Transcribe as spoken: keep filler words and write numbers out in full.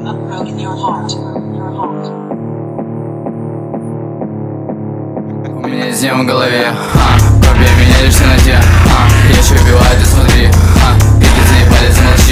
У меня есть днем в голове, а, пробей меня лишь в темноте, а, я еще убиваю, ты смотри, а, или заебали, замолчи.